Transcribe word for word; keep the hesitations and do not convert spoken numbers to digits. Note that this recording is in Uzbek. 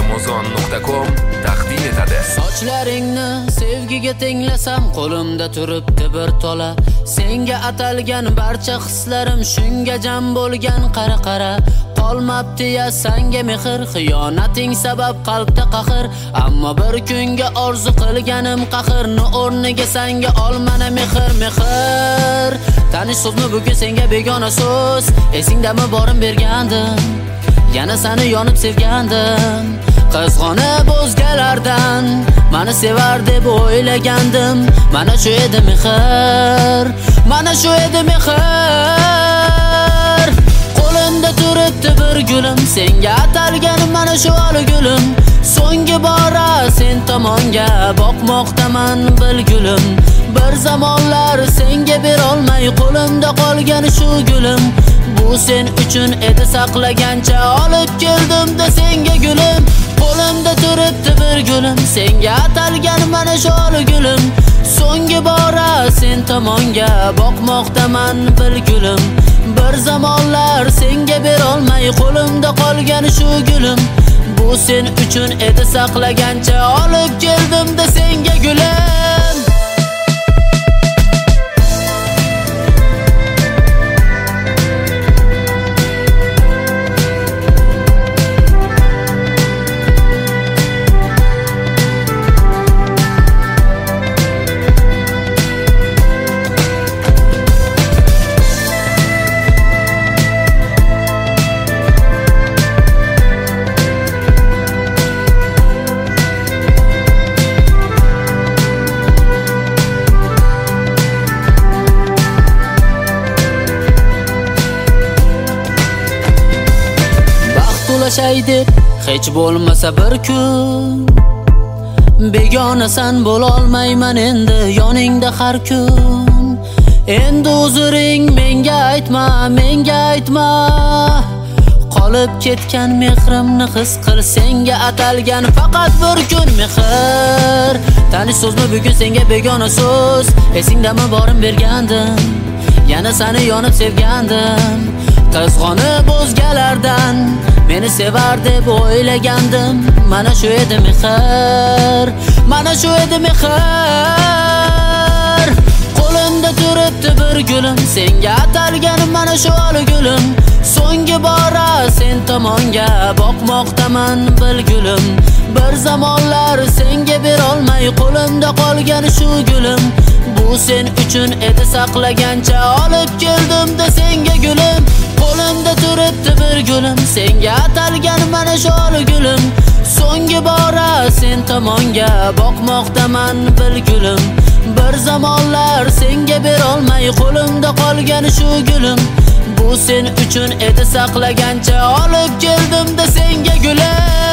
amazon nuqta com taqdim etadi. Sochlaringni sevgiga tenglasam, qo'limda turibdi bir tola. Senga atalgan barcha hislarim shunga jam bo'lgan. Qara qara qolmabdi ya senga mehr, xiyonating sabab qalbda qahr. Ammo bir kunga orzu qilganim qahrni o'rniga senga olmana mehr mehr. Tanish so'zmi bugun senga begona so'z? Esingdami borim bergandim, yana seni yonib sevgandim. Qizg'onib o'zgalardan meni sevar deb o'ylagandim. Mana shu edi mehr, mana shu edi mehr. Qo'limda turibdi bir gulim, senga atalgan mana shu oli gulim. So'nggi bora sen tomonga boqmoqdaman bil gulim. Bir zamonlar senga berolmay qo'limda qolgan shu gulim. Bu sen uchun edi saqlagancha olib keldim-da senga gulim. Qo'limda turibdi bir gulim, senga atalgan mana shu oli gulim. So'nggi bora sen tomonga boqmoqdaman bil gulim. Bir zamonlar senga berolmay qo'limda qolgan shu gulim. Bu sen uchun edi saqlagancha olib keldim-da senga gulim. Deb hech bo'lmasa bir kun begonasan bo'lolmayman endi yoningda har kun. Endi o'ziring menga aytma, menga aytma. Qolib ketgan mehrimni his qil, senga atalgan faqat bir kun mehr. Tanish so'zmi bugun senga begona so'z? Esingdami borim bergandim, yana seni yonib sevgandim. Qizg'onib o'zgalardan meni sevar deb o'ylagandim. Mana shu edi mehr, mana shu edi mehr. Qo'limda turibdi bir gulim, senga atalgan mana shu oli gulim. So'nggi bora sen tomonga boqmoqdaman bil gulim. Bir zamonlar senga berolmay qo'limda qolgan shu gulim. Bu sen uchun edi saqlagancha olib keldim-da senga gulim. Qo'limda turibdi bir gulim, senga atalgan mana shu oli gulim. So'nggi bora sen tomonga boqmoqdaman bil gulim. Bir zamonlar senga berolmay qo'limda qolgan shu gulim. Bu sen uchun edi saqlagancha olib keldim-da senga gulim.